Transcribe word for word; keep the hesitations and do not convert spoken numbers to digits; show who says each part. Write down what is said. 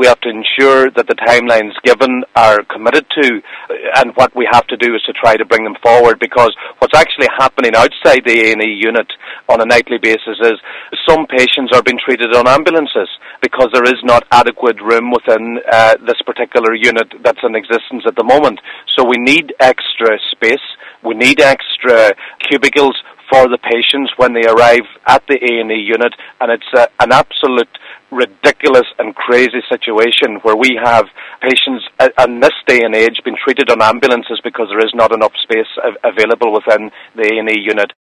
Speaker 1: We have to ensure that the timelines given are committed to, and what we have to do is to try to bring them forward, because what's actually happening outside the A and E unit on a nightly basis is some patients are being treated on ambulances because there is not adequate room within uh, this particular unit that's in existence at the moment. So we need extra space, we need extra cubicles for the patients when they arrive at the A and E unit, and it's uh, an absolute ridiculous and crazy situation where we have patients uh, in this day and age being treated on ambulances because there is not enough space av- available within the A and E unit.